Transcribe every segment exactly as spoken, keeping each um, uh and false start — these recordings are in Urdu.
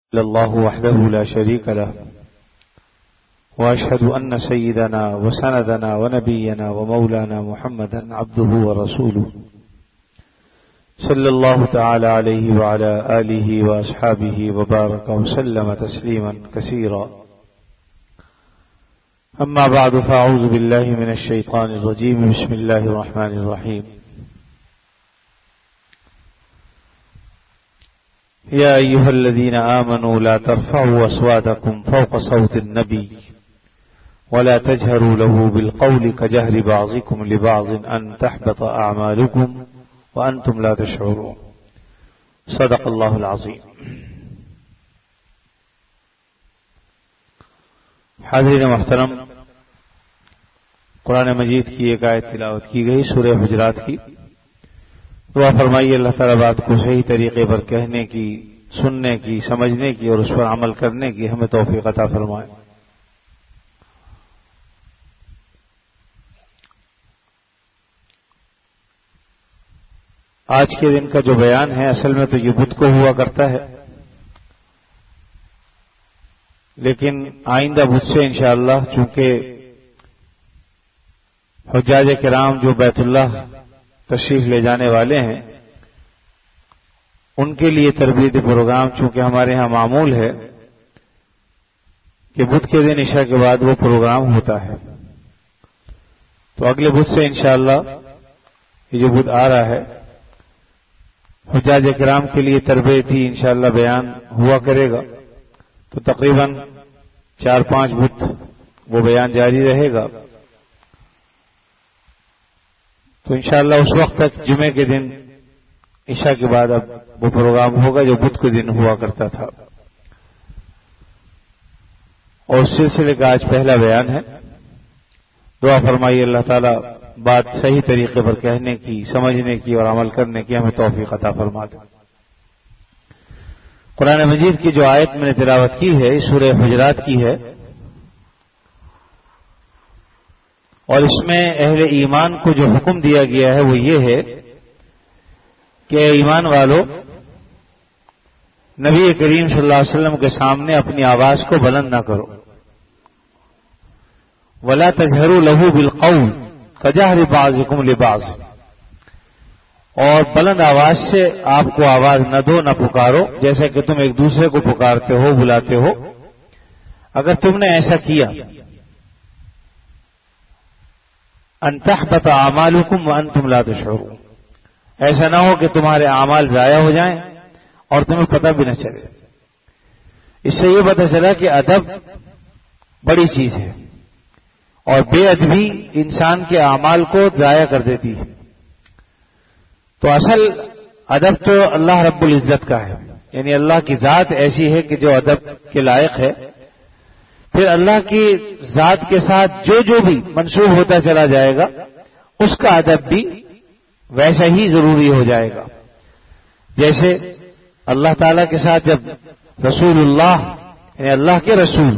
الله وحده لا شريك له وأشهد أن سيدنا وسندنا ونبينا ومولانا محمدا عبده ورسوله صلى الله تعالى عليه وعلى آله وأصحابه وبارك وسلم تسليما كثيرا. أما بعد فأعوذ بالله من الشيطان الرجيم. بسم الله الرحمن الرحيم. يا أيها الذين آمنوا لا ترفعوا أصواتكم فوق صوت النبي ولا تجهروا له بالقول كجهر بعضكم لبعض أن تحبط أعمالكم وأنتم لا تشعرون. صدق الله العظيم. حاضرین محترم، قرآن مجید کی ایک آیت تلاوت کی گئی سورہ حجرات کی. دعا فرمائیے اللہ تعالیٰ بات کو صحیح طریقے پر کہنے کی، سننے کی، سمجھنے کی اور اس پر عمل کرنے کی ہمیں توفیق عطا فرمائے. آج کے دن کا جو بیان ہے اصل میں تو یہ بدھ کو ہوا کرتا ہے، لیکن آئندہ بدھ سے انشاءاللہ چونکہ حجاج کرام جو بیت اللہ تشریف لے جانے والے ہیں ان کے لیے تربیتی پروگرام چونکہ ہمارے ہاں معمول ہے کہ بدھ کے دن عشاء کے بعد وہ پروگرام ہوتا ہے، تو اگلے بدھ سے انشاءاللہ یہ جو بدھ آ رہا ہے حجاج کرام کے لیے تربیتی انشاءاللہ بیان ہوا کرے گا. تو تقریباً چار پانچ بدھ وہ بیان جاری رہے گا. تو انشاءاللہ اس وقت تک جمعے کے دن عشاء کے بعد اب وہ پروگرام ہوگا جو بدھ کے دن ہوا کرتا تھا. اور اس سلسلے کا آج پہلا بیان ہے. دعا فرمائیے اللہ تعالیٰ بات صحیح طریقے پر کہنے کی، سمجھنے کی اور عمل کرنے کی ہمیں توفیق عطا فرما دے. قرآن مجید کی جو آیت میں نے تلاوت کی ہے سورہ حجرات کی ہے، اور اس میں اہل ایمان کو جو حکم دیا گیا ہے وہ یہ ہے کہ ایمان والو نبی کریم صلی اللہ علیہ وسلم کے سامنے اپنی آواز کو بلند نہ کرو. ولا تجہروا لہ بالقول کجہر بعضکم لبعض، اور بلند آواز سے آپ کو آواز نہ دو، نہ پکارو جیسے کہ تم ایک دوسرے کو پکارتے ہو، بلاتے ہو. اگر تم نے ایسا کیا ان تحبط اعمالکم وانتم لا تشعرون، ایسا نہ ہو کہ تمہارے اعمال ضائع ہو جائیں اور تمہیں پتہ بھی نہ چلے. اس سے یہ پتہ چلا کہ ادب بڑی چیز ہے اور بے ادبی انسان کے اعمال کو ضائع کر دیتی ہے. تو اصل ادب تو اللہ رب العزت کا ہے، یعنی اللہ کی ذات ایسی ہے کہ جو ادب کے لائق ہے. پھر اللہ کی ذات کے ساتھ جو جو بھی منسوب ہوتا چلا جائے گا اس کا ادب بھی ویسا ہی ضروری ہو جائے گا. جیسے اللہ تعالی کے ساتھ جب رسول اللہ یعنی اللہ کے رسول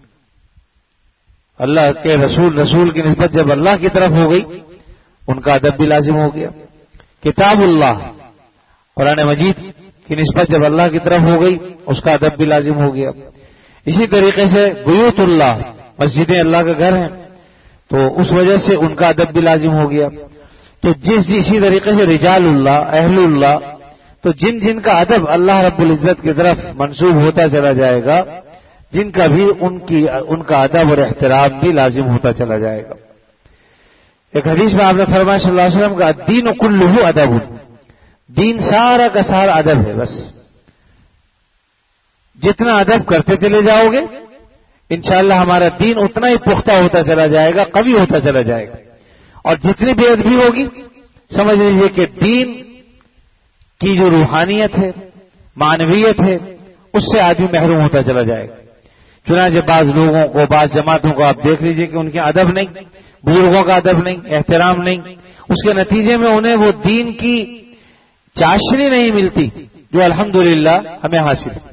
اللہ کے رسول رسول کی نسبت جب اللہ کی طرف ہو گئی ان کا ادب بھی لازم ہو گیا. کتاب اللہ قرآن مجید کی نسبت جب اللہ کی طرف ہو گئی اس کا ادب بھی لازم ہو گیا. اسی طریقے سے بیوت اللہ مسجدیں اللہ کا گھر ہیں تو اس وجہ سے ان کا ادب بھی لازم ہو گیا. تو جس اسی طریقے سے رجال اللہ اہل اللہ، تو جن جن کا ادب اللہ رب العزت کی طرف منسوب ہوتا چلا جائے گا جن کا بھی ان کی ان کا ادب اور احترام بھی لازم ہوتا چلا جائے گا. ایک حدیث میں آپ نے فرمایا صلی اللہ علیہ وسلم کا الدین کلہ ادب، دین سارا کا سارا ادب ہے. بس جتنا ادب کرتے چلے جاؤ گے انشاءاللہ ہمارا دین اتنا ہی پختہ ہوتا چلا جائے گا، قوی ہوتا چلا جائے گا. اور جتنی بے ادبی ہوگی سمجھ لیجیے کہ دین کی جو روحانیت ہے، معنویت ہے، اس سے آدمی محروم ہوتا چلا جائے گا. چنانچہ بعض لوگوں کو، بعض جماعتوں کو آپ دیکھ لیجئے کہ ان کے ادب نہیں، بزرگوں کا ادب نہیں، احترام نہیں. اس کے نتیجے میں انہیں وہ دین کی چاشنی نہیں ملتی جو الحمدللہ ہمیں حاصل ہے.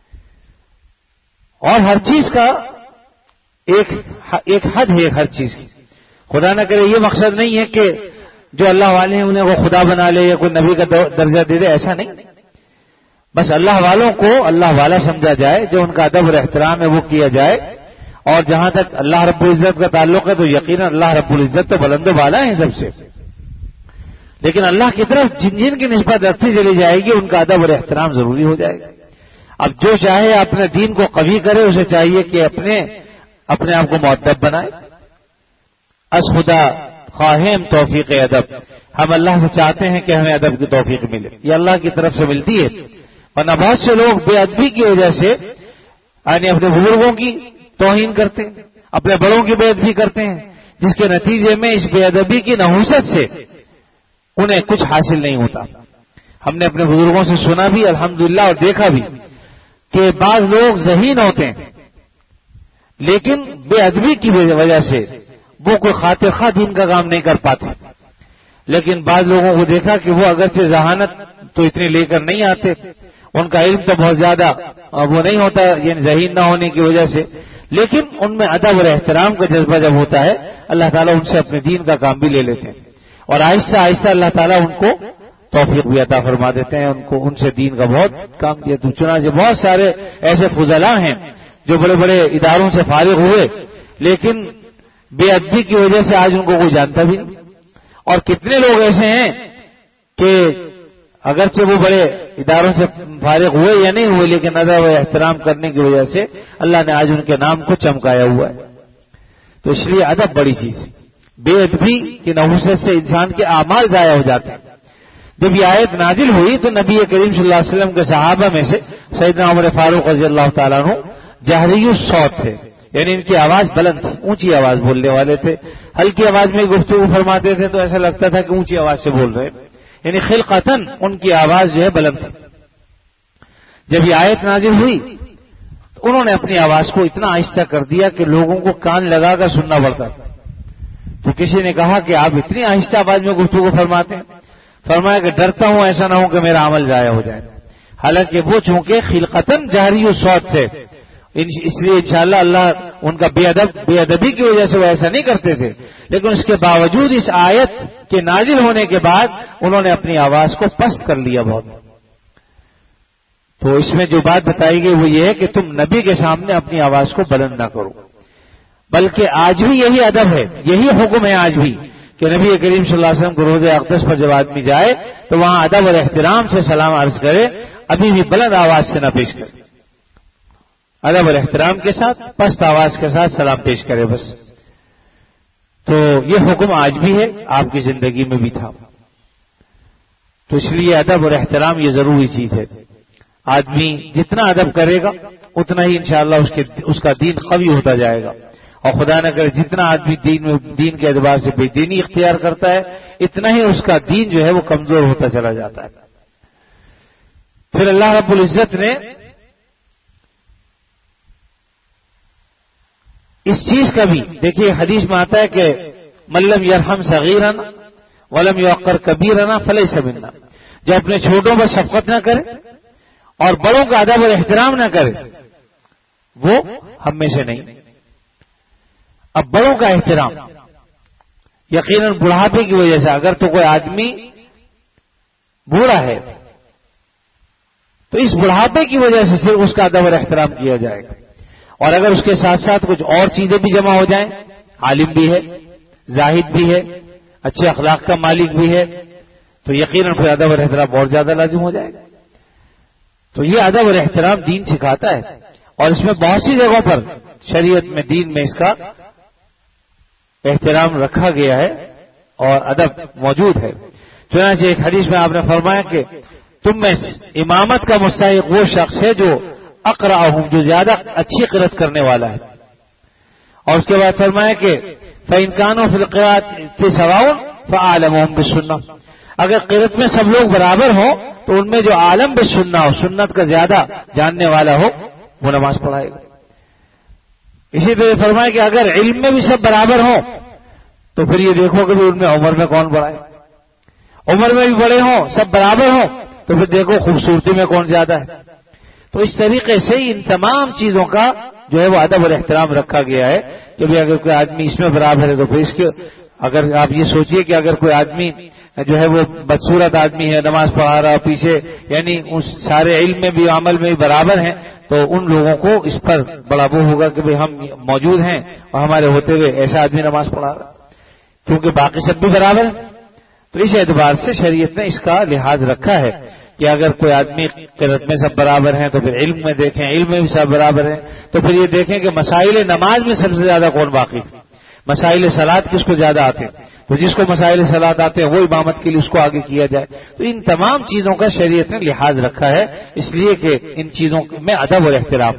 اور ہر چیز کا ایک ایک حد ہے، ہر چیز کی. خدا نہ کرے یہ مقصد نہیں ہے کہ جو اللہ والے ہیں انہیں وہ خدا بنا لے یا کوئی نبی کا درجہ دے دے، ایسا نہیں. بس اللہ والوں کو اللہ والا سمجھا جائے، جو ان کا ادب اور احترام ہے وہ کیا جائے، اور جہاں تک اللہ رب العزت کا تعلق ہے تو یقیناً اللہ رب العزت تو بلند و بالا ہے سب سے، لیکن اللہ کی طرف جن جن کی نسبت رکھتی چلی جائے گی ان کا ادب اور احترام ضروری ہو جائے گا۔ اب جو چاہے اپنے دین کو قوی کرے، اسے چاہیے کہ اپنے اپنے آپ کو مؤدب بنائے۔ از خدا خواہم توفیق ادب، ہم اللہ سے چاہتے ہیں کہ ہمیں ادب کی توفیق ملے، یہ اللہ کی طرف سے ملتی ہے، ورنہ بہت سے لوگ بے ادبی کی وجہ سے یعنی اپنے بزرگوں کی توہین کرتے ہیں، اپنے بڑوں کی بے ادبی کرتے ہیں، جس کے نتیجے میں اس بے ادبی کی نحوست سے انہیں کچھ حاصل نہیں ہوتا۔ ہم نے اپنے بزرگوں سے سنا بھی الحمدللہ اور دیکھا بھی کہ بعض لوگ ذہین ہوتے ہیں لیکن بے ادبی کی وجہ سے وہ کوئی خاطر خواہ دین کا کام نہیں کر پاتے، لیکن بعض لوگوں کو دیکھا کہ وہ اگرچہ ذہانت تو اتنی لے کر نہیں آتے، ان کا علم تو بہت زیادہ وہ نہیں ہوتا یعنی ذہین نہ ہونے کی وجہ سے، لیکن ان میں ادب اور احترام کا جذبہ جب ہوتا ہے اللہ تعالیٰ ان سے اپنے دین کا کام بھی لے لیتے ہیں، اور آہستہ آہستہ اللہ تعالیٰ ان کو توفیق بھی عطا فرما دیتے ہیں، ان کو ان سے دین کا بہت کام کیا۔ تو چنانچہ بہت سارے ایسے فضلاء ہیں جو بڑے بڑے اداروں سے فارغ ہوئے لیکن بے ادبی کی وجہ سے آج ان کو کوئی جانتا بھی نہیں، اور کتنے لوگ ایسے ہیں کہ اگرچہ وہ بڑے اداروں سے فارغ ہوئے یا نہیں ہوئے لیکن ادب و احترام کرنے کی وجہ سے اللہ نے آج ان کے نام کو چمکایا ہوا ہے۔ تو اس لیے ادب بڑی چیز ہے، بے ادبی کی نحوست سے انسان کے اعمال ضائع ہو جاتے ہیں۔ جب یہ آیت نازل ہوئی تو نبی کریم صلی اللہ علیہ وسلم کے صحابہ میں سے سیدنا عمر فاروق رضی اللہ تعالیٰ عنہ جہری الصوت تھے، یعنی ان کی آواز بلند تھی، اونچی آواز بولنے والے تھے، ہلکی آواز میں گفتگو فرماتے تھے تو ایسا لگتا تھا کہ اونچی آواز سے بول رہے ہیں، یعنی خلقتاً ان کی آواز جو ہے بلند تھی۔ جب یہ آیت نازل ہوئی تو انہوں نے اپنی آواز کو اتنا آہستہ کر دیا کہ لوگوں کو کان لگا کر سننا پڑتا تھا۔ تو کسی نے کہا کہ آپ اتنی آہستہ آواز میں گفتگو فرماتے ہیں؟ فرمایا کہ ڈرتا ہوں ایسا نہ ہو کہ میرا عمل ضائع ہو جائے، حالانکہ وہ چونکہ خلقتاً جہری الصوت تھے، اس لیے انشاءاللہ اللہ ان کا بے ادب بے ادبی کی وجہ سے وہ ایسا نہیں کرتے تھے، لیکن اس کے باوجود اس آیت کے نازل ہونے کے بعد انہوں نے اپنی آواز کو پست کر لیا بہت۔ تو اس میں جو بات بتائی گئی وہ یہ ہے کہ تم نبی کے سامنے اپنی آواز کو بلند نہ کرو، بلکہ آج بھی یہی ادب ہے، یہی حکم ہے آج بھی کہ نبی کریم صلی اللہ علیہ وسلم کو روضہ اقدس پر جب آدمی جائے تو وہاں ادب اور احترام سے سلام عرض کرے، ابھی بھی بلند آواز سے نہ پیش کرے، ادب اور احترام کے ساتھ پست آواز کے ساتھ سلام پیش کرے بس۔ تو یہ حکم آج بھی ہے، آپ کی زندگی میں بھی تھا، تو اس لیے ادب اور احترام یہ ضروری چیز ہے۔ آدمی جتنا ادب کرے گا اتنا ہی انشاءاللہ اس کے اس کا دین قوی ہوتا جائے گا، اور خدا نہ کرے جتنا آدمی دین میں دین کے اعتبار سے بے دینی اختیار کرتا ہے اتنا ہی اس کا دین جو ہے وہ کمزور ہوتا چلا جاتا ہے۔ پھر اللہ رب العزت نے اس چیز کا بھی دیکھیے، حدیث میں آتا ہے کہ من لم یرحم صغیرنا ولم یوقر کبیرنا فلیس منا، جو اپنے چھوٹوں پر شفقت نہ کرے اور بڑوں کا ادب اور احترام نہ کرے وہ ہم میں سے نہیں۔ اب بڑوں کا احترام یقیناً بڑھاپے کی وجہ سے، اگر تو کوئی آدمی بوڑھا ہے تو اس بڑھاپے کی وجہ سے صرف اس کا ادب اور احترام کیا جائے گا، اور اگر اس کے ساتھ ساتھ کچھ اور چیزیں بھی جمع ہو جائیں، عالم بھی ہے، زاہد بھی ہے، اچھے اخلاق کا مالک بھی ہے، تو یقیناً پھر ادب اور احترام اور زیادہ لازم ہو جائے گا۔ تو یہ ادب اور احترام دین سکھاتا ہے، اور اس میں بہت سی جگہوں پر شریعت میں دین میں اس کا احترام رکھا گیا ہے اور ادب موجود ہے۔ چنانچہ ایک حدیث میں آپ نے فرمایا کہ تم میں امامت کا مستحق وہ شخص ہے جو اقرأہم، جو زیادہ اچھی قرأت کرنے والا ہے، اور اس کے بعد فرمایا کہ فإن كانوا في القراءة سواء فأعلمهم بالسنة، اگر قرأت میں سب لوگ برابر ہوں تو ان میں جو عالم بالسنہ ہو، سنت کا زیادہ جاننے والا ہو وہ نماز پڑھائے گا۔ اسی طرح فرمایا کہ اگر علم میں بھی سب برابر ہوں تو پھر یہ دیکھو کہ ان میں عمر میں کون بڑا ہے، عمر میں بھی بڑے ہوں، سب برابر ہوں تو پھر دیکھو خوبصورتی میں کون زیادہ ہے۔ تو اس طریقے سے ان تمام چیزوں کا جو ہے وہ ادب اور احترام رکھا گیا ہے کہ بھی اگر کوئی آدمی اس میں برابر ہے تو پھر اس کے اگر آپ یہ سوچئے کہ اگر کوئی آدمی جو ہے وہ بدصورت آدمی ہے، نماز پڑھا رہا پیچھے، یعنی اس سارے علم میں بھی عمل میں بھی برابر ہیں، تو ان لوگوں کو اس پر بڑا وہ ہوگا کہ بھئی ہم موجود ہیں اور ہمارے ہوتے ہوئے ایسا آدمی نماز پڑھا رہا، کیونکہ باقی سب بھی برابر ہیں۔ تو اس اعتبار سے شریعت نے اس کا لحاظ رکھا ہے کہ اگر کوئی آدمی قرأت میں سب برابر ہیں تو پھر علم میں دیکھیں، علم میں بھی سب برابر ہیں، تو پھر یہ دیکھیں کہ مسائل نماز میں سب سے زیادہ کون باقی، مسائل صلاۃ کس کو زیادہ آتے ہیں، تو جس کو مسائل صلاۃ آتے ہیں وہ امامت کے لیے اس کو آگے کیا جائے۔ تو ان تمام چیزوں کا شریعت نے لحاظ رکھا ہے، اس لیے کہ ان چیزوں میں ادب اور احترام۔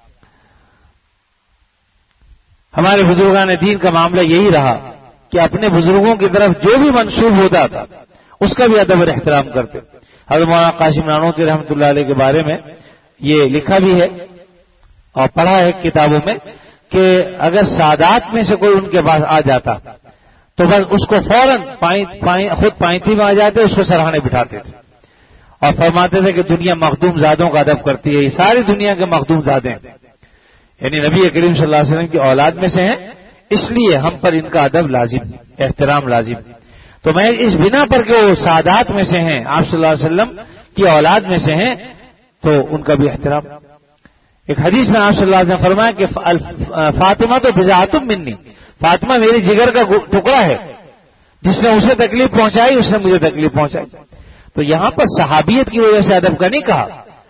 ہمارے بزرگان دین کا معاملہ یہی رہا کہ اپنے بزرگوں کی طرف جو بھی منسوب ہوتا تھا اس کا بھی ادب اور احترام کرتے۔ حضرت مولانا قاسم نانوتوی رحمۃ اللہ علیہ کے بارے میں یہ لکھا بھی ہے اور پڑھا ہے کتابوں میں کہ اگر سادات میں سے کوئی ان کے پاس آ جاتا تو بس اس کو فوراً خود پائنتی میں آ جاتے، اس کو سرہانے بٹھاتے تھے اور فرماتے تھے کہ دنیا مخدوم زادوں کا ادب کرتی ہے، یہ ساری دنیا کے مخدوم زادے ہیں، یعنی نبی کریم صلی اللہ علیہ وسلم کی اولاد میں سے ہیں، اس لیے ہم پر ان کا ادب لازم، احترام لازم۔ تو میں اس بنا پر کہ وہ سادات میں سے ہیں، آپ صلی اللہ علیہ وسلم کی اولاد میں سے ہیں، تو ان کا بھی احترام۔ ایک حدیث میں آپ صلی اللہ علیہ وسلم نے فرمایا کہ فاطمہ تو بضاعۃ منی، فاطمہ میری جگر کا ٹکڑا ہے، جس نے اسے تکلیف پہنچائی اس نے مجھے تکلیف پہنچائی۔ تو یہاں پر صحابیت کی وجہ سے ادب کا نہیں کہا،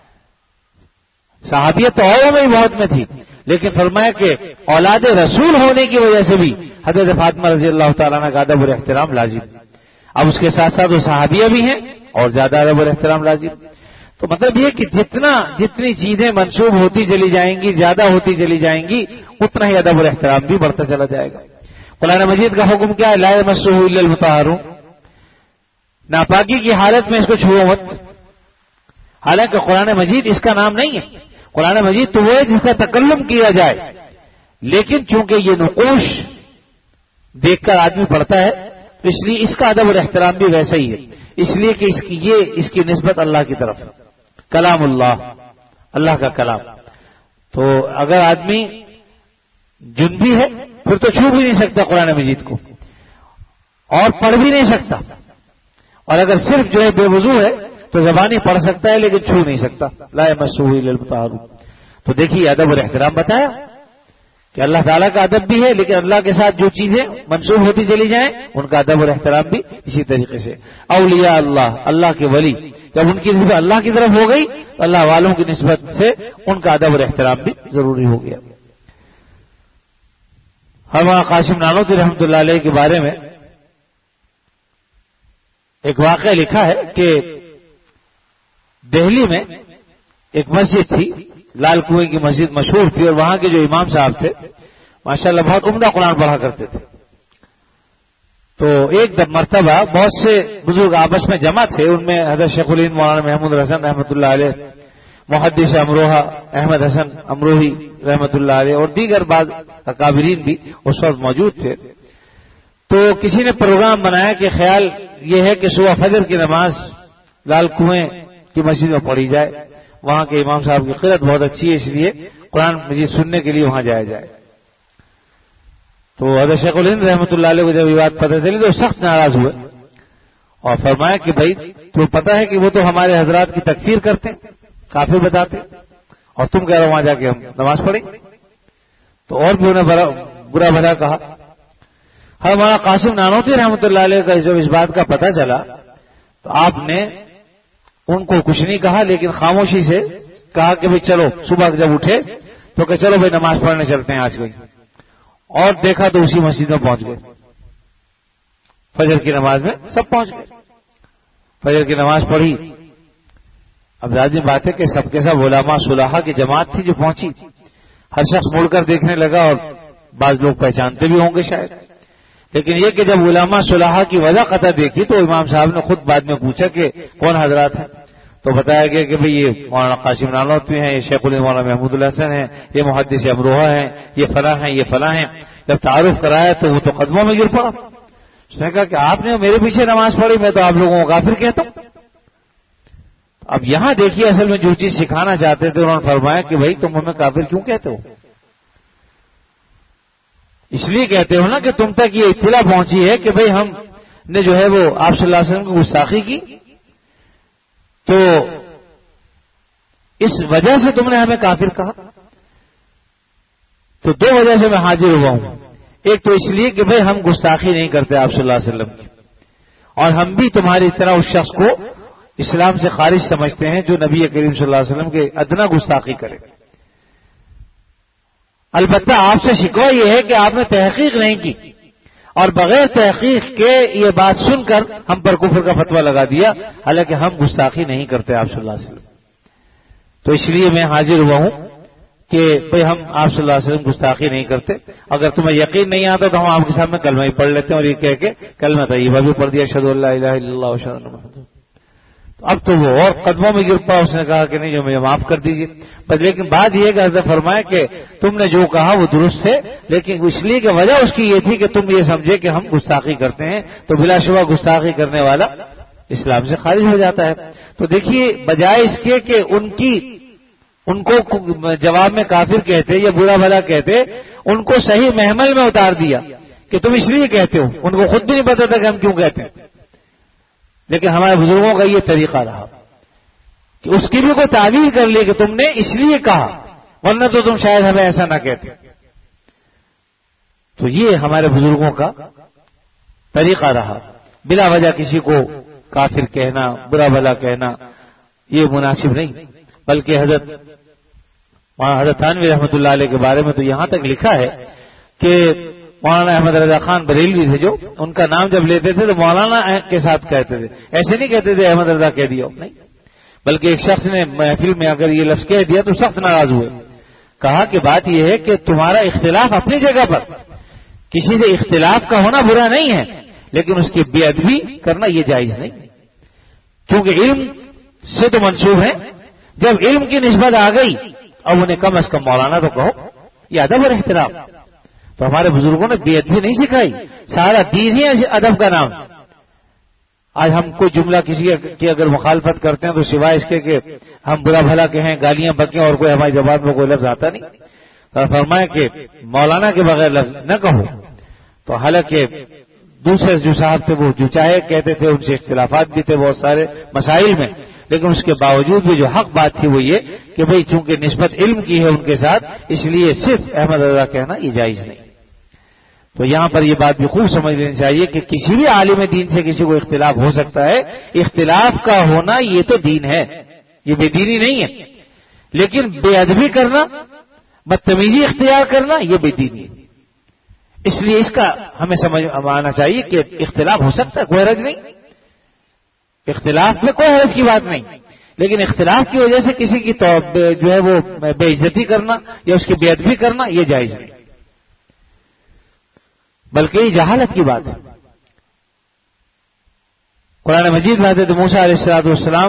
صحابیت تو اوروں میں ہی بہت میں تھی، لیکن فرمایا کہ اولاد رسول ہونے کی وجہ سے بھی حضرت فاطمہ رضی اللہ تعالیٰ عنہ کا ادب اور احترام لازم۔ اب اس کے ساتھ ساتھ وہ صحابیہ بھی ہیں اور زیادہ ادب اور احترام لازم۔ تو مطلب یہ کہ جتنا جتنی چیزیں منسوب ہوتی چلی جائیں گی، زیادہ ہوتی چلی جائیں گی، اتنا ہی ادب اور احترام بھی بڑھتا چلا جائے گا۔ قرآن مجید کا حکم کیا ہے؟ لا یمسہ الا المطہرون، ناپاکی کی حالت میں اس کو چھوؤ مت۔ حالانکہ قرآن مجید اس کا نام نہیں ہے، قرآن مجید تو وہ ہے جس کا تکلم کیا جائے، لیکن چونکہ یہ نقوش دیکھ کر آدمی پڑھتا ہے تو اس لیے اس کا ادب اور احترام بھی ویسا ہی ہے، اس لیے کہ اس کی یہ اس کی نسبت اللہ کی طرف، کلام اللہ، اللہ کا کلام۔ تو اگر آدمی جنبی ہے پھر تو چھو بھی نہیں سکتا قرآن مجید کو اور پڑھ بھی نہیں سکتا، اور اگر صرف جو ہے بے وضو ہے تو زبانی پڑھ سکتا ہے لیکن چھو نہیں سکتا، لا یمسہ الا المطہرون۔ تو دیکھیے ادب اور احترام بتایا کہ اللہ تعالیٰ کا ادب بھی ہے، لیکن اللہ کے ساتھ جو چیزیں منسوب ہوتی چلی جائیں ان کا ادب اور احترام بھی اسی طریقے سے۔ اولیاء اللہ، اللہ کے ولی، جب ان کی نسبت اللہ کی طرف ہو گئی تو اللہ والوں کی نسبت سے ان کا ادب اور احترام بھی ضروری ہو گیا۔ ہمارا قاسم نانوتوی رحمۃ اللہ علیہ کے بارے میں ایک واقعہ لکھا ہے کہ دہلی میں ایک مسجد تھی، لال کنویں کی مسجد مشہور تھی، اور وہاں کے جو امام صاحب تھے ماشاءاللہ بہت عمدہ قرآن پڑھا کرتے تھے۔ تو ایک مرتبہ بہت سے بزرگ آپس میں جمع تھے، ان میں حضرت شیخ الہند مولانا محمود الحسن رحمۃ اللہ علیہ، محدث امروہہ احمد حسن امروہی رحمۃ اللہ علیہ، اور دیگر بعض اکابرین بھی اس وقت موجود تھے۔ تو کسی نے پروگرام بنایا کہ خیال یہ ہے کہ صبح فجر کی نماز لال کنویں کی مسجد میں پڑھی جائے، وہاں کے امام صاحب کی قرأت بہت اچھی ہے، اس لیے قرآن مجید سننے کے لیے وہاں جایا جائے۔ تو حضرت شیخ الہند رحمۃ اللہ علیہ کو جب یہ بات پتہ چلی تو سخت ناراض ہوئے اور فرمایا کہ بھائی تمہیں پتہ ہے کہ وہ تو ہمارے حضرات کی تکفیر کرتے ہیں، کافر بتاتے، اور تم کہہ رہے ہو وہاں جا کے ہم نماز پڑھیں؟ تو اور بھی انہیں برا بھلا کہا۔ ہمارا قاسم نانوتوی رحمۃ اللہ علیہ کا جب اس بات کا پتہ چلا تو آپ نے ان کو کچھ نہیں کہا، لیکن خاموشی سے کہا کہ بھئی چلو، صبح جب اٹھے تو کہ چلو بھئی نماز پڑھنے چلتے ہیں آج گئی، اور دیکھا تو اسی مسجد میں پہنچ گئے، فجر کی نماز میں سب پہنچ گئے، فجر کی نماز پڑھی۔ اب لازم بات ہے کہ سب کے سب علماء صلحاء کی جماعت تھی جو پہنچی، ہر شخص مڑ کر دیکھنے لگا اور بعض لوگ پہچانتے بھی ہوں گے شاید، لیکن یہ کہ جب علماء صلحاء کی وجہ قطع دیکھی تو امام صاحب نے خود بعد میں پوچھا کہ کون حضرات ہیں، تو بتایا گیا کہ بھئی یہ مولانا قاسم نانوتوی ہیں، یہ شیخ الہند مولانا محمود الحسن ہیں، یہ محدث امروہہ ہیں، یہ فلاں ہیں، یہ فلاں ہیں۔ جب تعارف کرایا تو وہ تو قدموں میں گر پڑا، اس نے کہا کہ آپ نے میرے پیچھے نماز پڑھی، میں تو آپ لوگوں کو کافر کہتا ہوں۔ اب یہاں دیکھیے اصل میں جو چیز سکھانا چاہتے تھے انہوں نے فرمایا کہ بھئی تم ہمیں کافر کیوں کہتے ہو؟ اس لیے کہتے ہو نا کہ تم تک یہ اطلاع پہنچی ہے کہ بھئی ہم نے جو ہے وہ آپ صلی اللہ علیہ وسلم کی گستاخی کی، تو اس وجہ سے تم نے ہمیں کافر کہا. تو دو وجہ سے میں حاضر ہوا ہوں. ایک تو اس لیے کہ بھئی ہم گستاخی نہیں کرتے آپ صلی اللہ علیہ وسلم کی، اور ہم بھی تمہاری طرح اس شخص کو اسلام سے خارج سمجھتے ہیں جو نبی کریم صلی اللہ علیہ وسلم کے ادنا گستاخی کرے. البتہ آپ سے شکوہ یہ ہے کہ آپ نے تحقیق نہیں کی، اور بغیر تحقیق کے یہ بات سن کر ہم پر کفر کا فتویٰ لگا دیا، حالانکہ ہم گستاخی نہیں کرتے آپ صلی اللہ علیہ وسلم. تو اس لیے میں حاضر ہوا ہوں کہ بھئی ہم آپ صلی اللہ علیہ وسلم گستاخی نہیں کرتے. اگر تمہیں یقین نہیں آتا تو ہم آپ کے سامنے کلمہ ہی پڑھ لیتے ہیں، اور یہ کہہ کے کلمہ طیبہ بھی پڑھ دیا، اشہد ان لا الہ الا اللہ واشہد ان محمد. اب تو وہ اور قدموں میں گر پڑا، اس نے کہا کہ نہیں جو مجھے معاف کر دیجیے. بس لیکن بات یہ کہ حضرت فرمایا کہ تم نے جو کہا وہ درست ہے، لیکن اس لیے کہ وجہ اس کی یہ تھی کہ تم یہ سمجھے کہ ہم گستاخی کرتے ہیں، تو بلا شبہ گستاخی کرنے والا اسلام سے خارج ہو جاتا ہے. تو دیکھیے بجائے اس کے کہ ان کی ان کو جواب میں کافر کہتے یا برا بھلا کہتے، ان کو صحیح محمل میں اتار دیا کہ تم اس لیے کہتے ہو. ان کو خود بھی نہیں پتا تھا کہ ہم کیوں کہتے ہیں، لیکن ہمارے بزرگوں کا یہ طریقہ رہا کہ اس کی بھی کوئی تعبیر کر لی کہ تم نے اس لیے کہا، ورنہ تو تم شاید ہمیں ایسا نہ کہتے. تو یہ ہمارے بزرگوں کا طریقہ رہا. بلا وجہ کسی کو کافر کہنا، برا بھلا کہنا یہ مناسب نہیں. بلکہ حضرت حضرت تھانوی رحمۃ اللہ علیہ کے بارے میں تو یہاں تک لکھا ہے کہ مولانا احمد رضا خان بریلوی تھے، جو ان کا نام جب لیتے تھے تو مولانا کے ساتھ کہتے تھے، ایسے نہیں کہتے تھے احمد رضا کہہ دیا نہیں، بلکہ ایک شخص نے محفل میں اگر یہ لفظ کہہ دیا تو سخت ناراض ہوئے. کہا کہ بات یہ ہے کہ تمہارا اختلاف اپنی جگہ پر، کسی سے اختلاف کا ہونا برا نہیں ہے، لیکن اس کی بے ادبی کرنا یہ جائز نہیں، کیونکہ علم سے تو منسوب ہے. جب علم کی نسبت آ گئی اب انہیں کم از کم مولانا تو کہو، یہ ادب اور احترام. تو ہمارے بزرگوں نے بے ادبی نہیں سکھائی، سارا دین ہی ادب کا نام. آج ہم کوئی جملہ کسی کی اگر مخالفت کرتے ہیں تو سوائے اس کے کہ ہم برا بھلا کہیں، گالیاں بکیں، اور کوئی ہماری زبان میں کوئی لفظ آتا نہیں. تو فرمایا کہ مولانا کے بغیر لفظ نہ کہو. تو حالانکہ دوسرے جو صاحب تھے وہ جو چاہے کہتے تھے، ان سے اختلافات بھی تھے بہت سارے مسائل میں، لیکن اس کے باوجود بھی جو حق بات تھی وہ یہ کہ بھئی چونکہ نسبت علم کی ہے ان کے ساتھ، اس لیے صرف احمد رضا کہنا یہ جائز نہیں. تو یہاں پر یہ بات بھی خوب سمجھ لینی چاہیے کہ کسی بھی عالم دین سے کسی کو اختلاف ہو سکتا ہے. اختلاف کا ہونا یہ تو دین ہے، یہ بے دینی نہیں ہے. لیکن بے ادبی کرنا، بدتمیزی اختیار کرنا یہ بے دینی ہے. اس لیے اس کا ہمیں سمجھ آنا چاہیے کہ اختلاف ہو سکتا ہے، کوئی حرج نہیں، اختلاف میں کوئی حرج کی بات نہیں، لیکن اختلاف کی وجہ سے کسی کی جو ہے وہ بے عزتی کرنا یا اس کی بے ادبی کرنا یہ جائز نہیں، بلکہ یہ جہالت کی بات ہے. قرآن مجید میں حضرت موسیٰ علیہ الصلوۃ والسلام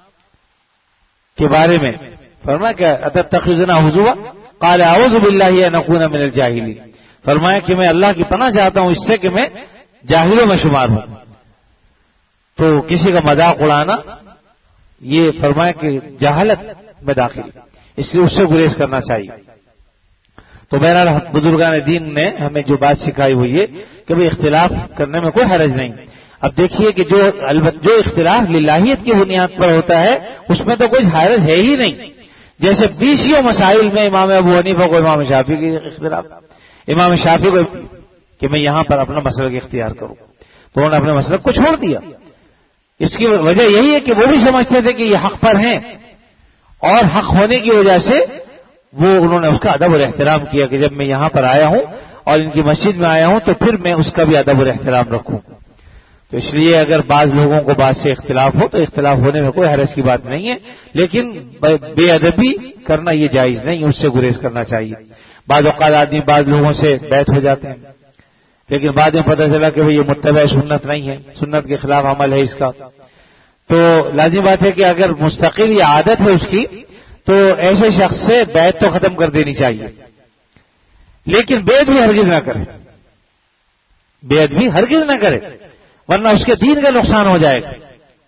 کے بارے میں فرمایا کہ اتتخذنا ہزوا قال اعوذ باللہ ان اکون من الجاہلین. فرمایا کہ میں اللہ کی پناہ چاہتا ہوں اس سے کہ میں جاہلوں میں شمار ہوں. تو کسی کا مذاق اڑانا یہ فرمایا کہ جہالت میں داخل، اس لیے اس سے گریز کرنا چاہیے. تو بہرحال بزرگان دین نے ہمیں جو بات سکھائی وہ یہ کہ بھئی اختلاف کرنے میں کوئی حرج نہیں. اب دیکھیے کہ جو جو اختلاف للہیت کی بنیاد پر ہوتا ہے اس میں تو کوئی حرج ہے ہی نہیں. جیسے بیسیوں مسائل میں امام ابو حنیفہ کو امام شافعی کے اختلاف، امام شافعی کو کہ میں یہاں پر اپنا مسلک اختیار کروں، تو انہوں نے اپنے مسلک کو چھوڑ دیا. اس کی وجہ یہی ہے کہ وہ بھی سمجھتے تھے کہ یہ حق پر ہیں، اور حق ہونے کی وجہ سے وہ انہوں نے اس کا ادب اور احترام کیا کہ جب میں یہاں پر آیا ہوں اور ان کی مسجد میں آیا ہوں تو پھر میں اس کا بھی ادب اور احترام رکھوں. تو اس لیے اگر بعض لوگوں کو بات سے اختلاف ہو تو اختلاف ہونے میں کوئی حرج کی بات نہیں ہے، لیکن بے ادبی کرنا یہ جائز نہیں، اس سے گریز کرنا چاہیے. بعض اوقات آدمی بعض لوگوں سے بیعت ہو جاتے ہیں، لیکن بعد میں پتہ چلا کہ یہ متبع سنت نہیں ہے، سنت کے خلاف عمل ہے اس کا. تو لازمی بات ہے کہ اگر مستقل یہ عادت ہے اس کی تو ایسے شخص سے بیعت تو ختم کر دینی چاہیے، لیکن بیعت بھی ہرگز نہ کرے، بیعت بھی ہرگز نہ کرے، ورنہ اس کے دین کا نقصان ہو جائے گا.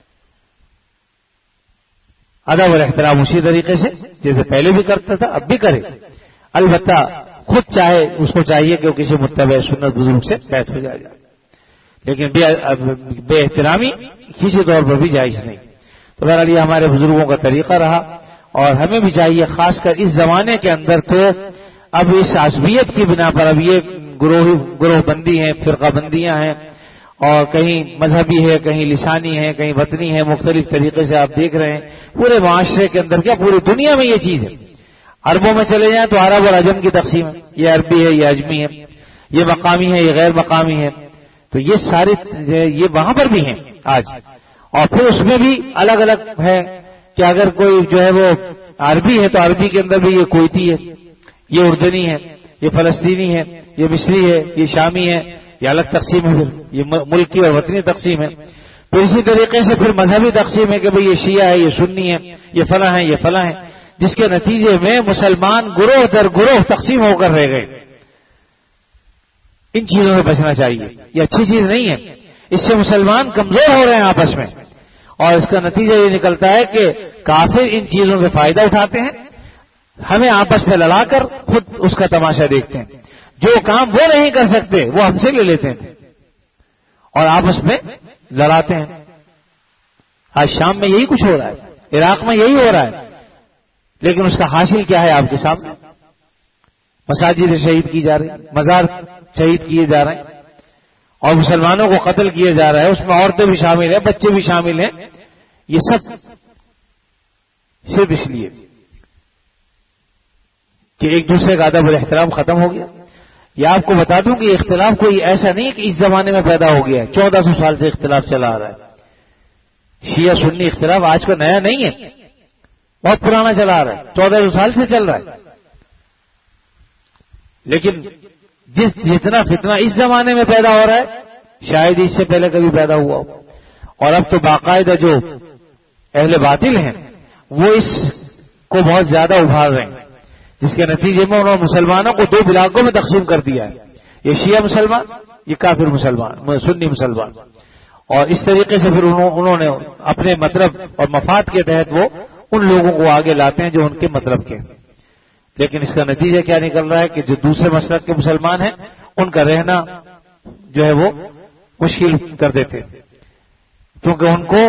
ادب اور احترام اسی طریقے سے جیسے پہلے بھی کرتا تھا اب بھی کرے. البتہ خود چاہے اس کو چاہیے کہ وہ کسی متبع سنت بزرگ سے بیعت ہو جائے. لیکن بے احترامی کسی طور پر بھی جائز نہیں. تو بہرحال یہ ہمارے بزرگوں کا طریقہ رہا اور ہمیں بھی چاہیے، خاص کر اس زمانے کے اندر تو اب اس عصبیت کی بنا پر اب یہ گروہ گروہ بندی ہیں، فرقہ بندیاں ہیں، اور کہیں مذہبی ہے، کہیں لسانی ہے، کہیں وطنی ہے، مختلف طریقے سے آپ دیکھ رہے ہیں پورے معاشرے کے اندر، کیا پوری دنیا میں یہ چیز ہے. عربوں میں چلے جائیں تو عرب اور عجم کی تقسیم ہے، یہ عربی ہے، یہ اجمی ہے، یہ مقامی ہے، یہ غیر مقامی ہے. تو یہ سارے یہ وہاں پر بھی ہیں آج. اور پھر اس میں بھی الگ الگ ہے کہ اگر کوئی جو ہے وہ عربی ہے تو عربی کے اندر بھی یہ کویتی ہے، یہ اردنی ہے، یہ فلسطینی ہے، یہ مصری ہے، یہ شامی ہے، یہ الگ تقسیم ہے. پھر یہ ملکی اور وطنی تقسیم ہے. پھر اسی طریقے سے پھر مذہبی تقسیم ہے کہ بھئی یہ شیعہ ہے، یہ سنی ہے، یہ فلاں ہے، یہ فلاں ہے، جس کے نتیجے میں مسلمان گروہ در گروہ تقسیم ہو کر رہ گئے. ان چیزوں سے بچنا چاہیے، یہ اچھی چیز نہیں ہے. اس سے مسلمان کمزور ہو رہے ہیں آپس میں، اور اس کا نتیجہ یہ نکلتا ہے کہ کافر ان چیزوں سے فائدہ اٹھاتے ہیں، ہمیں آپس میں لڑا کر خود اس کا تماشا دیکھتے ہیں. جو کام وہ نہیں کر سکتے وہ ہم سے لے لیتے ہیں اور آپس میں لڑاتے ہیں. آج شام میں یہی کچھ ہو رہا ہے، عراق میں یہی ہو رہا ہے، لیکن اس کا حاصل کیا ہے آپ کے سامنے؟ مساجد شہید کی جا رہی، مزار شہید کیے جا رہے ہیں، اور مسلمانوں کو قتل کیے جا رہا ہے. اس میں عورتیں بھی شامل ہیں، بچے بھی شامل ہیں. یہ سب صرف اس لیے کہ ایک دوسرے کا ادب اور احترام ختم ہو گیا. یہ آپ کو بتا دوں کہ اختلاف کوئی ایسا نہیں کہ اس زمانے میں پیدا ہو گیا ہے. چودہ سو سال سے اختلاف چلا آ رہا ہے. شیعہ سنی اختلاف آج کا نیا نہیں ہے، بہت پرانا چلا آ رہا ہے، چودہ سو سال سے چل رہا ہے. لیکن جس جتنا فتنہ اس زمانے میں پیدا ہو رہا ہے شاید اس سے پہلے کبھی پیدا ہوا ہو. اور اب تو باقاعدہ جو اہل باطل ہیں وہ اس کو بہت زیادہ ابھار رہے ہیں، جس کے نتیجے میں انہوں نے مسلمانوں کو دو علاقوں میں تقسیم کر دیا ہے. یہ شیعہ مسلمان، یہ کافر مسلمان، سنی مسلمان. اور اس طریقے سے پھر انہوں نے اپنے مطلب اور مفاد کے تحت وہ ان لوگوں کو آگے لاتے ہیں جو ان کے مطلب کے. لیکن اس کا نتیجہ کیا نکل رہا ہے کہ جو دوسرے مسلک کے مسلمان ہیں ان کا رہنا جو ہے وہ مشکل کر دیتے، کیونکہ ان کو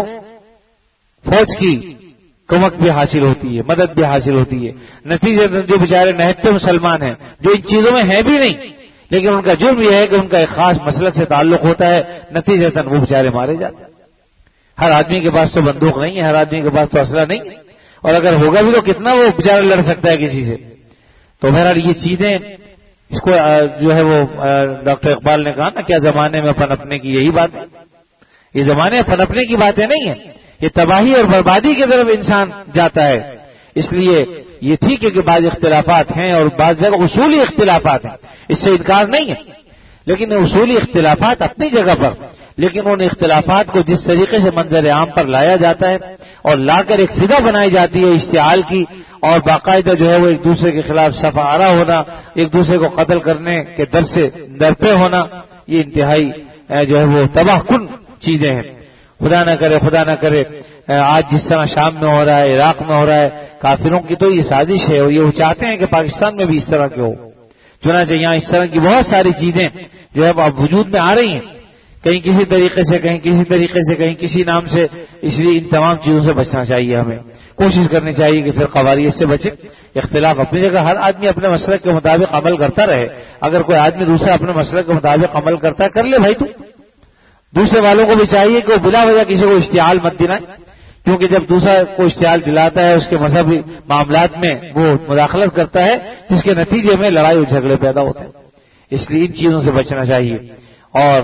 فوج کی کمک بھی حاصل ہوتی ہے، مدد بھی حاصل ہوتی ہے. نتیجے جو بیچارے نہتے مسلمان ہیں جو ان چیزوں میں ہیں بھی نہیں، لیکن ان کا جرم یہ ہے کہ ان کا ایک خاص مسلک سے تعلق ہوتا ہے، نتیجتاً وہ بیچارے مارے جاتے ہیں. ہر آدمی کے پاس تو بندوق نہیں ہے، ہر آدمی کے پاس تو اسلحہ نہیں ہے، اور اگر ہوگا بھی تو کتنا وہ بیچارہ لڑ سکتا ہے کسی سے. تو بہرحال یہ چیزیں اس کو جو ہے وہ ڈاکٹر اقبال نے کہا نا، کیا زمانے میں پنپنے کی یہی بات ہے. یہ زمانے پنپنے کی باتیں نہیں ہیں، یہ تباہی اور بربادی کی طرف انسان جاتا ہے. اس لیے یہ ٹھیک ہے کہ بعض اختلافات ہیں اور بعض جگہ اصولی اختلافات ہیں، اس سے انکار نہیں ہے، لیکن اصولی اختلافات اپنی جگہ پر، لیکن ان اختلافات کو جس طریقے سے منظر عام پر لایا جاتا ہے اور لا کر ایک فضا بنائی جاتی ہے اشتعال کی، اور باقاعدہ جو ہے وہ ایک دوسرے کے خلاف صف آرا ہونا، ایک دوسرے کو قتل کرنے کے در سے درپے ہونا، یہ انتہائی جو ہے وہ تباہ کن چیزیں ہیں. خدا نہ کرے خدا نہ کرے آج جس طرح شام میں ہو رہا ہے، عراق میں ہو رہا ہے، کافروں کی تو یہ سازش ہے، اور یہ وہ چاہتے ہیں کہ پاکستان میں بھی اس طرح کے ہو. چنانچہ یہاں اس طرح کی بہت ساری چیزیں جو ہے اب وجود میں آ رہی ہیں، کہیں کسی طریقے سے، کہیں کسی طریقے سے، کہیں کسی نام سے. اس لیے ان تمام چیزوں سے بچنا چاہیے. ہمیں کوشش کرنی چاہیے کہ پھر قواریت سے بچے. اختلاف اپنی جگہ، ہر آدمی اپنے مسلک کے مطابق عمل کرتا رہے. اگر کوئی آدمی دوسرا اپنے مسلک کے مطابق عمل کرتا ہے، کر لے بھائی. تو دوسرے والوں کو بھی چاہیے کہ وہ بلا وجہ کسی کو اشتعال مت دلائیں، کیونکہ جب دوسرا کو اشتعال دلاتا ہے اس کے مذہبی معاملات میں وہ مداخلت کرتا ہے، جس کے نتیجے میں لڑائی اور جھگڑے پیدا ہوتے ہیں. اس لیے ان چیزوں سے بچنا چاہیے، اور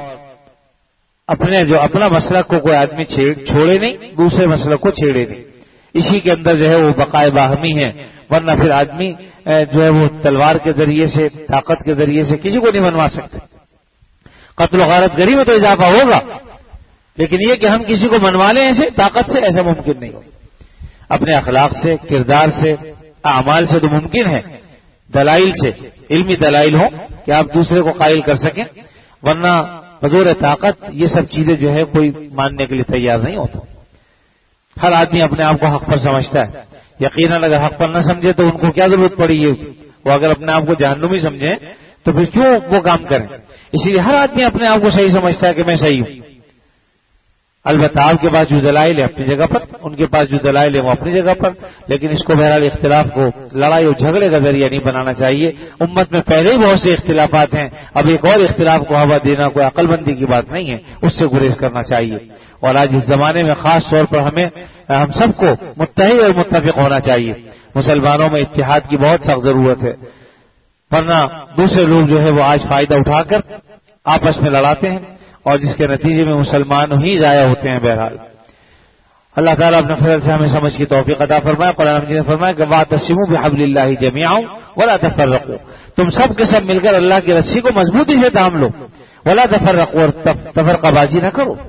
اپنے جو اپنا مسلک کو کوئی آدمی چھوڑے نہیں، دوسرے مسلک کو چھیڑے نہیں. اسی کے اندر جو ہے وہ بقائے باہمی ہے. ورنہ پھر آدمی جو ہے وہ تلوار کے ذریعے سے، طاقت کے ذریعے سے کسی کو نہیں منوا سکتے. قتل و غارت گری میں تو اضافہ ہوگا، لیکن یہ کہ ہم کسی کو منوا لیں ایسے طاقت سے، ایسا ممکن نہیں. اپنے اخلاق سے، کردار سے، اعمال سے تو ممکن ہے، دلائل سے، علمی دلائل ہوں کہ آپ دوسرے کو قائل کر سکیں. ورنہ بزور طاقت یہ سب چیزیں جو ہے کوئی ماننے کے لیے تیار نہیں ہوتا. ہر آدمی اپنے آپ کو حق پر سمجھتا ہے. یقیناً اگر حق پر نہ سمجھے تو ان کو کیا ضرورت پڑی ہے؟ وہ اگر اپنے آپ کو جہنمی سمجھیں تو پھر کیوں وہ کام کریں؟ اسی لیے ہر آدمی اپنے آپ کو صحیح سمجھتا ہے کہ میں صحیح ہوں. البتہ آپ کے پاس جو دلائل ہے اپنی جگہ پر، ان کے پاس جو دلائل ہے وہ اپنی جگہ پر، لیکن اس کو بہرحال اختلاف کو لڑائی اور جھگڑے کا ذریعہ نہیں بنانا چاہیے. امت میں پہلے ہی بہت سے اختلافات ہیں، اب ایک اور اختلاف کو ہوا دینا کوئی عقل مندی کی بات نہیں ہے، اس سے گریز کرنا چاہیے. اور آج اس زمانے میں خاص طور پر ہمیں ہم سب کو متحد اور متفق ہونا چاہیے. مسلمانوں میں اتحاد کی بہت سخت ضرورت ہے، ورنہ دوسرے لوگ جو ہے وہ آج فائدہ اٹھا کر آپس میں لڑاتے ہیں اور جس کے نتیجے میں مسلمان ہی ضائع ہوتے ہیں. بہرحال اللہ تعالیٰ اپنے فضل سے ہمیں سمجھ کی توفیق عطا فرمائے. قرآن مجید نے فرمایا کہ واعتصموا بحبل اللہ جميعا ولا تفرقوا، تم سب کے سب مل کر اللہ کی رسی کو مضبوطی سے تھام لو. ولا تفرقوا، اور تفرقہ بازی نہ کرو.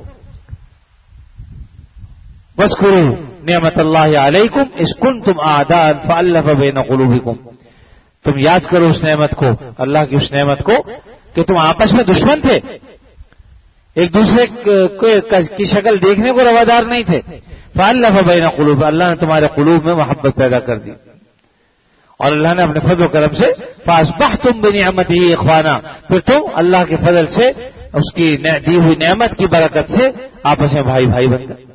واذکروا نعمت اللہ علیکم اذ کنتم اعداء فالف بین قلوبکم، تم یاد کرو اس نعمت کو، اللہ کی اس نعمت کو کہ تم آپس میں دشمن تھے، ایک دوسرے کی شکل دیکھنے کو روادار نہیں تھے. فالف بین قلوب، اللہ نے تمہارے قلوب میں محبت پیدا کر دی، اور اللہ نے اپنے فضل و کرم سے فاصبحتم بنعمتہ اخوانا، پھر تم اللہ کے فضل سے اس کی دی ہوئی نعمت کی برکت سے آپس میں بھائی بھائی بن گئے.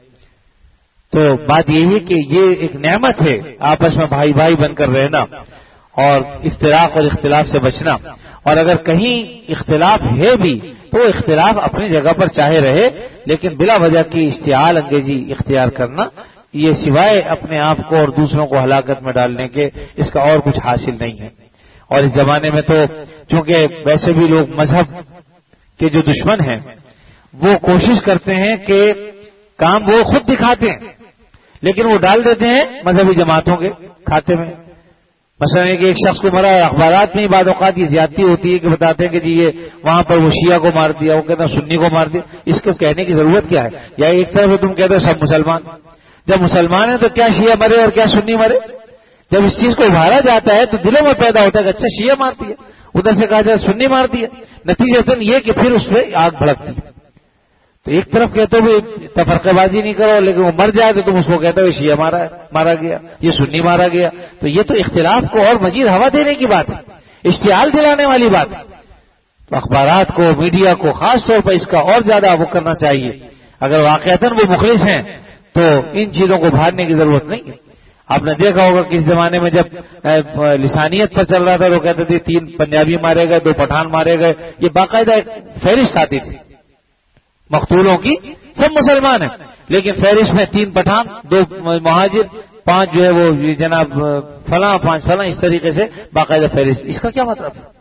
تو بات یہ ہے کہ یہ ایک نعمت ہے آپس میں بھائی بھائی بن کر رہنا اور افتراق اور اختلاف سے بچنا. اور اگر کہیں اختلاف ہے بھی تو وہ اختلاف اپنی جگہ پر چاہے رہے، لیکن بلا وجہ کی اشتعال انگیزی اختیار کرنا یہ سوائے اپنے آپ کو اور دوسروں کو ہلاکت میں ڈالنے کے اس کا اور کچھ حاصل نہیں ہے. اور اس زمانے میں تو چونکہ ویسے بھی لوگ مذہب کے جو دشمن ہیں وہ کوشش کرتے ہیں کہ کام وہ خود دکھاتے ہیں لیکن وہ ڈال دیتے ہیں مذہبی جماعتوں کے کھاتے میں. مثلا کہ ایک شخص کو مرا، اخبارات میں بعض اوقات یہ زیادتی ہوتی ہے کہ بتاتے ہیں کہ جی یہ وہاں پر وہ شیعہ کو مار دیا، وہ کہتے ہیں سنی کو مار دیا. اس کو کہنے کی ضرورت کیا ہے؟ یا ایک طرف سے تم کہتے ہو سب مسلمان، جب مسلمان ہیں تو کیا شیعہ مرے اور کیا سنی مرے؟ جب اس چیز کو ابھارا جاتا ہے تو دلوں میں پیدا ہوتا ہے کہ اچھا شیعہ مارتی ہے، ادھر سے کہا جائے سنی مارتی ہے، نتیجتاً یہ کہ پھر اس پہ آگ بھڑکتی ہے. تو ایک طرف کہتے ہو تفرقہ بازی نہیں کرو، لیکن وہ مر جائے تو تم اس کو کہتے ہو شیعہ مارا ہے، مارا گیا، یہ سنی مارا گیا. تو یہ تو اختلاف کو اور مزید ہوا دینے کی بات ہے، اشتعال دلانے والی بات ہے. تو اخبارات کو، میڈیا کو خاص طور پر اس کا اور زیادہ وہ کرنا چاہیے. اگر واقعتاً وہ مخلص ہیں تو ان چیزوں کو بھارنے کی ضرورت نہیں ہے. آپ نے دیکھا ہوگا کہ اس زمانے میں جب لسانیت پر چل رہا تھا تو کہتے تھے تین پنجابی مارے گئے، دو پٹھان مارے گئے. یہ باقاعدہ ایک فہرست آتی تھی مقتولوں کی، سب مسلمان ہیں لیکن فہرست میں تین پٹھان، دو مہاجر، پانچ جو ہے وہ جناب فلاں، پانچ فلاں، اس طریقے سے باقاعدہ فہرست. اس کا کیا مطلب ہے؟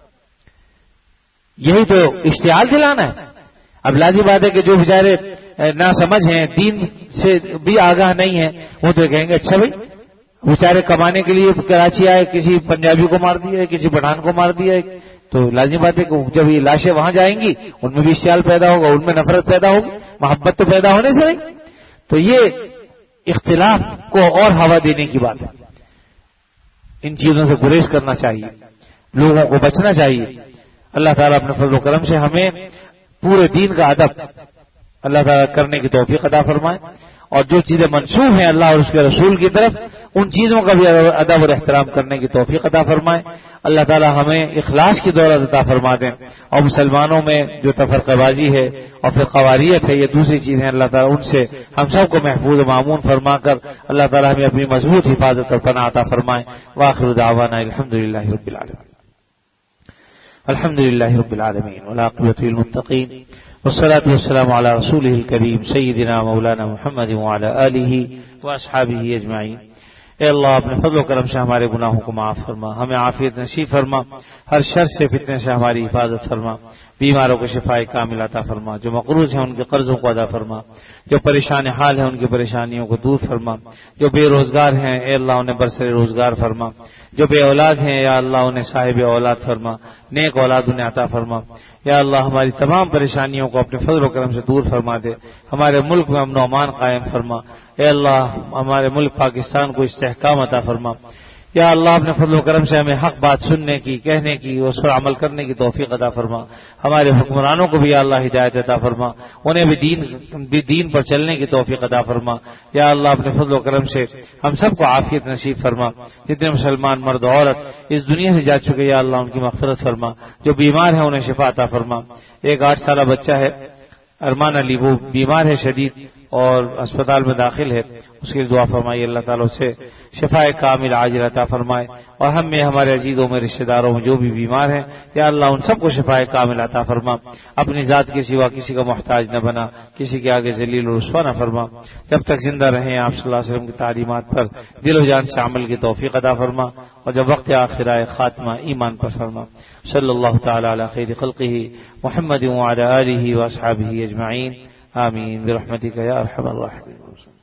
یہی تو اشتعال دلانا ہے. اب لازم بات ہے کہ جو بیچارے نہ سمجھ ہیں، دین سے بھی آگاہ نہیں ہیں، وہ تو کہیں گے اچھا بھائی بیچارے کمانے کے لیے کراچی آئے، کسی پنجابی کو مار دیا، کسی پٹھان کو مار دیا. تو لازمی بات ہے کہ جب یہ لاشیں وہاں جائیں گی ان میں بھی اشتعال پیدا ہوگا، ان میں نفرت پیدا ہوگی، محبت تو پیدا ہونے سے نہیں. تو یہ اختلاف کو اور ہوا دینے کی بات ہے. ان چیزوں سے گریز کرنا چاہیے، لوگوں کو بچنا چاہیے. اللہ تعالیٰ اپنے فضل و کرم سے ہمیں پورے دین کا ادب اللہ تعالیٰ کرنے کی توفیق عطا فرمائے، اور جو چیزیں منسوخ ہیں اللہ اور اس کے رسول کی طرف ان چیزوں کا بھی ادب اور احترام کرنے کی توفیق عطا فرمائے. اللہ تعالیٰ ہمیں اخلاص کی دولت عطا فرما دیں، اور مسلمانوں میں جو تفرقہ بازی ہے اور پھر قواریت ہے، یہ دوسری چیزیں اللہ تعالیٰ ان سے ہم سب کو محفوظ و معمون فرما کر اللہ تعالیٰ ہمیں اپنی مضبوط حفاظت اور پناہ عطا فرمائے. وآخر دعوانا الحمد للہ رب العالمین. الحمد للہ رب العالمین والعاقبۃ للمتقین والصلاة والسلام علی رسولہ الکریم سیدنا مولانا محمد وعلی آلہ واصحابہ اجمعین. اے اللہ اپنے فضل و کرم سے ہمارے گناہوں کو معاف فرما، ہمیں عافیت نصیب فرما، ہر شر سے فتنے سے ہماری حفاظت فرما، بیماروں کو شفاء کامل عطا فرما، جو مقروض ہیں ان کے قرضوں کو ادا فرما، جو پریشان حال ہیں ان کی پریشانیوں کو دور فرما، جو بے روزگار ہیں اے اللہ انہیں برسر روزگار فرما، جو بے اولاد ہیں یا اللہ انہیں صاحب اولاد فرما، نیک اولاد انہیں عطا فرما. یا اللہ ہماری تمام پریشانیوں کو اپنے فضل و کرم سے دور فرما دے، ہمارے ملک میں امن و امان قائم فرما. اے اللہ ہمارے ملک پاکستان کو استحکام عطا فرما. یا اللہ اپنے فضل و کرم سے ہمیں حق بات سننے کی، کہنے کی، اس پر عمل کرنے کی توفیق عطا فرما. ہمارے حکمرانوں کو بھی یا اللہ ہدایت عطا فرما، انہیں بھی دین بھی دین پر چلنے کی توفیق عطا فرما. یا اللہ اپنے فضل و کرم سے ہم سب کو عافیت نصیب فرما. جتنے مسلمان مرد و عورت اس دنیا سے جا چکے یا اللہ ان کی مغفرت فرما. جو بیمار ہیں انہیں شفا عطا فرما. ایک آٹھ سالہ بچہ ہے ارمان علی، وہ بیمار ہے شدید اور اسپتال میں داخل ہے، اس کے لیے دعا فرمائیے. اللہ تعالیٰ سے شفاء کامل عاجل عطا فرمائے. اور ہم میں ہمارے عزیزوں میں رشتہ داروں میں جو بھی بیمار ہیں یا اللہ ان سب کو شفاء کامل عطا فرما. اپنی ذات کے سوا کسی کا محتاج نہ بنا، کسی کے آگے ذلیل و رسوا نہ فرما. جب تک زندہ رہیں آپ صلی اللہ علیہ وسلم کی تعلیمات پر دل و جان سے عمل کی توفیق عطا فرما. اور جب وقت آخر آئے خاتمہ ایمان پر فرما. صلی اللہ تعالی علی خیر خلقہ محمد وعلی آلہ واصحابہ اجمعین. آمین برحمتک یا ارحم الراحمین.